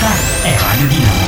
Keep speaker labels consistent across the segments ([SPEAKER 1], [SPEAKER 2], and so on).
[SPEAKER 1] Questa è Radio Dinamo.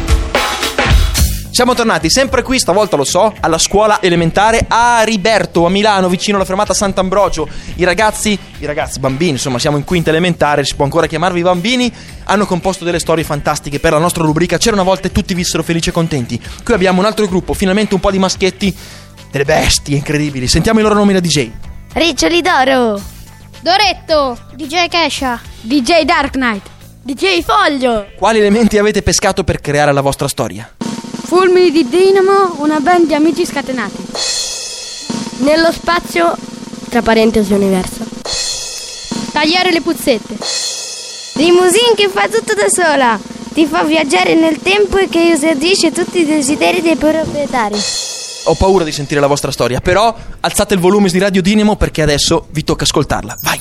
[SPEAKER 2] Siamo tornati sempre qui, stavolta lo so, alla scuola elementare a Riberto, a Milano, vicino alla fermata Sant'Ambrogio. I ragazzi, bambini, insomma, siamo in quinta elementare, si può ancora chiamarvi bambini, hanno composto delle storie fantastiche per la nostra rubrica C'era una volta e tutti vissero felici e contenti. Qui abbiamo un altro gruppo, finalmente un po' di maschietti, delle bestie incredibili. Sentiamo i loro nomi da DJ.
[SPEAKER 3] Riccioli d'Oro,
[SPEAKER 4] Doretto,
[SPEAKER 3] DJ Kesha,
[SPEAKER 4] DJ Dark Knight,
[SPEAKER 3] DJ Foglio.
[SPEAKER 2] Quali elementi avete pescato per creare la vostra storia?
[SPEAKER 4] Fulmini di Dinamo, una band di amici scatenati.
[SPEAKER 3] Nello spazio, tra parentesi universo.
[SPEAKER 4] Tagliare le puzzette.
[SPEAKER 3] Limousine che fa tutto da sola, ti fa viaggiare nel tempo e che esaudisce tutti i desideri dei proprietari.
[SPEAKER 2] Ho paura di sentire la vostra storia, però alzate il volume di Radio Dinamo perché adesso vi tocca ascoltarla. Vai!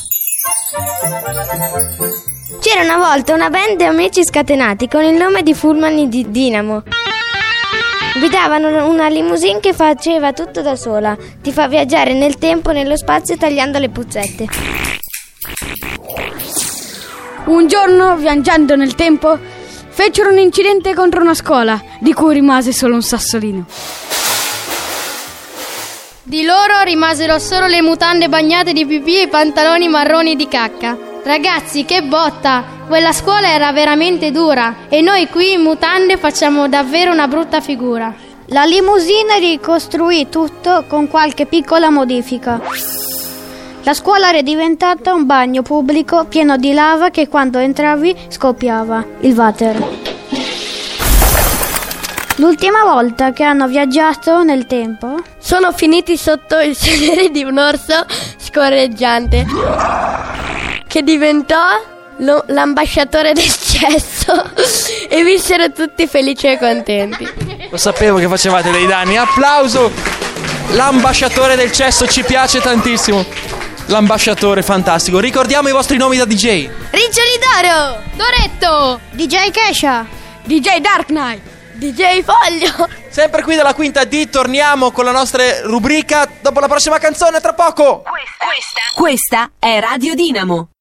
[SPEAKER 3] C'era una volta una band di amici scatenati con il nome di Fulmini di Dinamo. Guidavano una limousine che faceva tutto da sola, ti fa viaggiare nel tempo e nello spazio tagliando le puzzette.
[SPEAKER 4] Un giorno, viaggiando nel tempo, fecero un incidente contro una scuola, di cui rimase solo un sassolino. Di loro rimasero solo le mutande bagnate di pipì e i pantaloni marroni di cacca. Ragazzi, che botta! Quella scuola era veramente dura e noi qui in mutande facciamo davvero una brutta figura.
[SPEAKER 3] La limousine ricostruì tutto con qualche piccola modifica. La scuola era diventata un bagno pubblico pieno di lava che quando entravi scoppiava, il water. L'ultima volta che hanno viaggiato nel tempo sono finiti sotto il sedere di un orso scorreggiante che diventò l'ambasciatore del cesso e vissero tutti felici e contenti.
[SPEAKER 2] Lo sapevo che facevate dei danni. Applauso! L'ambasciatore del cesso ci piace tantissimo. L'ambasciatore, fantastico. Ricordiamo i vostri nomi da DJ.
[SPEAKER 3] Riccioli d'Oro,
[SPEAKER 4] Doretto,
[SPEAKER 3] DJ Kesha,
[SPEAKER 4] DJ Dark Knight,
[SPEAKER 3] DJ Foglio.
[SPEAKER 2] Sempre qui dalla quinta D, torniamo con la nostra rubrica dopo la prossima canzone, tra poco.
[SPEAKER 1] Questa è Radio Dinamo.